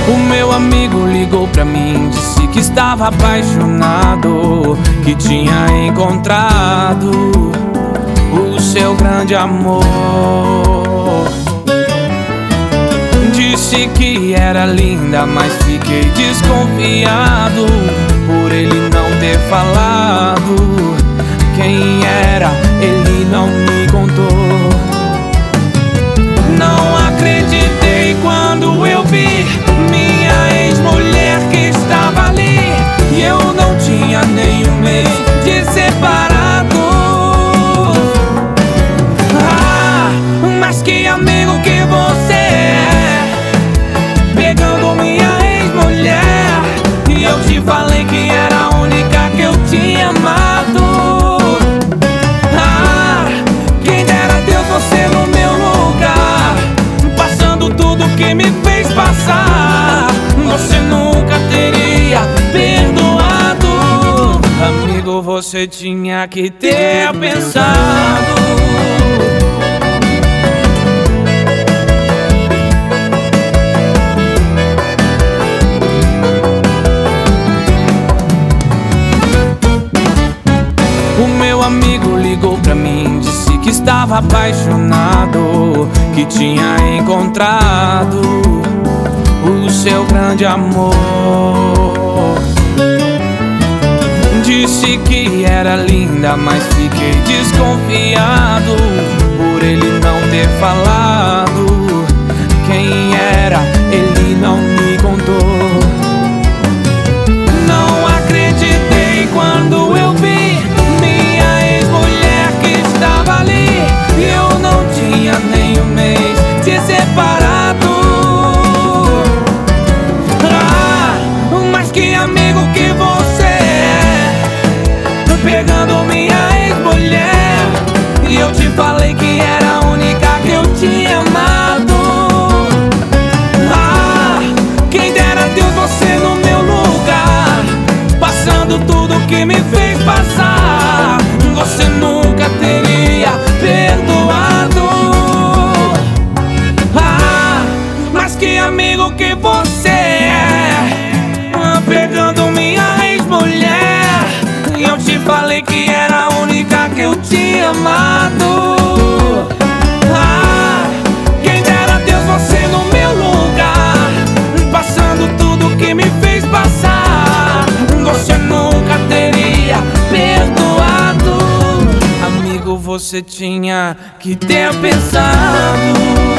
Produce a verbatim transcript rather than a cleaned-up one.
O meu amigo ligou pra mim, disse que estava apaixonado, que tinha encontrado o seu grande amor. Disse que era linda, mas fiquei desconfiado por ele não ter falado quem era, ele não me contou. Não acreditei quando eu vi minha ex-mulher que estava ali, e eu não tinha nem um mês de separado. Ah, mas que amigo que você é, pegando minha ex-mulher, e eu te falei que era a única que eu tinha amado. Ah, quem dera Deus você no meu lugar, passando tudo que me fez passar, você nunca teria perdoado. Amigo, você tinha que ter pensado. O meu amigo ligou pra mim, disse que estava apaixonado, que tinha encontrado o seu grande amor. Disse que era linda, mas fiquei desconfiado por ele não ter falado quem era, ele não me contou. Não acreditei quando eu vi minha ex-mulher que estava ali, e eu não tinha nem um mês de separado. Ah, mas que amigo que você é, pegando minha ex-mulher, e eu te falei que era a única que eu tinha amado. Ah, quem dera Deus você no meu lugar, passando tudo que me fez passar, você nunca teria perdoado. Ah, mas que amigo que você é, pegando minha ex-mulher, e eu te falei que era a única que eu tinha amado. Ah, quem dera Deus você no meu lugar, passando tudo que me fez passar, você nunca teria perdoado. Amigo, você tinha que ter pensado.